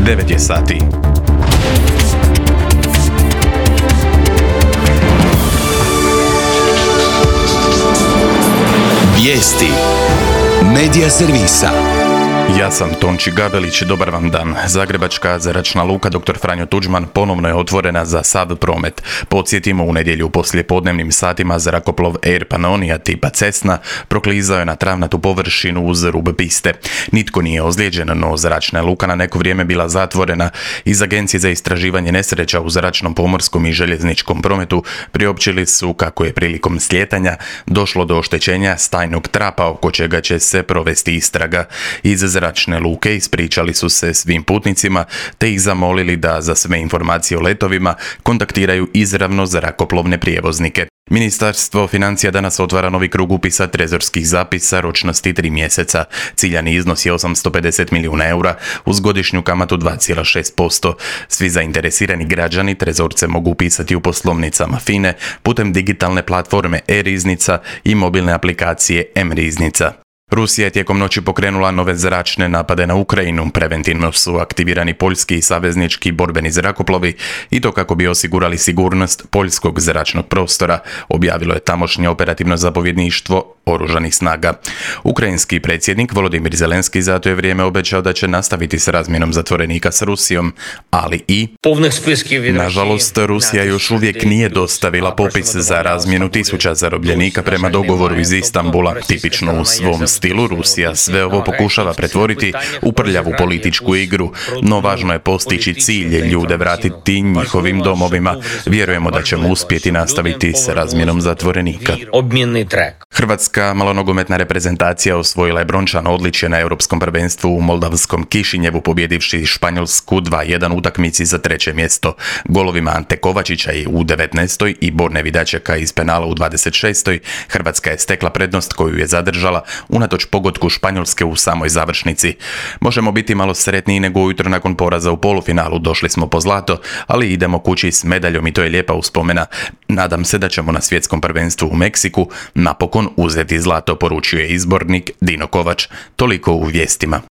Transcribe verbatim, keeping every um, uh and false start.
devet je sati. Vijesti Medija servisa. Ja sam Tonči Gabelić, dobar vam dan. Zagrebačka zračna luka doktor Franjo Tuđman ponovno je otvorena za sav promet. Podsjetimo, u nedjelju poslije podnevnim satima zrakoplov Air Pannonia tipa Cessna proklizao je na travnatu površinu uz rub piste. Nitko nije ozlijeđen, no zračna je luka na neko vrijeme bila zatvorena. Iz Agencije za istraživanje nesreća u zračnom, pomorskom i željezničkom prometu priopćili su kako je prilikom slijetanja došlo do oštećenja stajnog trapa oko čega će se provesti istraga. Iz zračne luke ispričali su se svim putnicima te ih zamolili da za sve informacije o letovima kontaktiraju izravno zrakoplovne prijevoznike. Ministarstvo financija danas otvara novi krug upisa trezorskih zapisa ročnosti tri mjeseca. Ciljani iznos je osamsto pedeset milijuna eura uz godišnju kamatu dva zarez šest posto. Svi zainteresirani građani trezorce mogu upisati u poslovnicama F I N E putem digitalne platforme e-riznica i mobilne aplikacije M-riznica. Rusija je tijekom noći pokrenula nove zračne napade na Ukrajinu. Preventivno su aktivirani poljski i saveznički borbeni zrakoplovi i to kako bi osigurali sigurnost poljskog zračnog prostora, objavilo je tamošnje operativno zapovjedništvo oružanih snaga. Ukrajinski predsjednik Volodimir Zelenski zato je vrijeme obećao da će nastaviti s razmjenom zatvorenika s Rusijom, ali i nažalost Rusija još uvijek nije dostavila popis za razmjenu tisuća zarobljenika prema dogovoru iz Istanbula. Tipično u svom stilu Rusija sve ovo pokušava pretvoriti u prljavu političku igru, no važno je postići cilj, ljude vratiti njihovim domovima. Vjerujemo da ćemo uspjeti nastaviti s razmjenom zatvorenika. Hrvatska malonogometna reprezentacija osvojila je brončano odličje na europskom prvenstvu u moldavskom Kišinjevu pobjedivši Španjolsku dva jedan utakmici za treće mjesto. Golovima Ante Kovačića i u devetnaestoj i Borne Vidačeka iz penala u dvadeset šestoj Hrvatska je stekla prednost koju je zadržala unatoč pogodku Španjolske u samoj završnici. Možemo biti malo sretniji nego ujutro nakon poraza u polufinalu, došli smo po zlato, ali idemo kući s medaljom i to je lijepa uspomena. Nadam se da ćemo na svjetskom prvenstvu u Meksiku napokon uzeti zlato, poručuje izbornik Dino Kovač. Toliko u vijestima.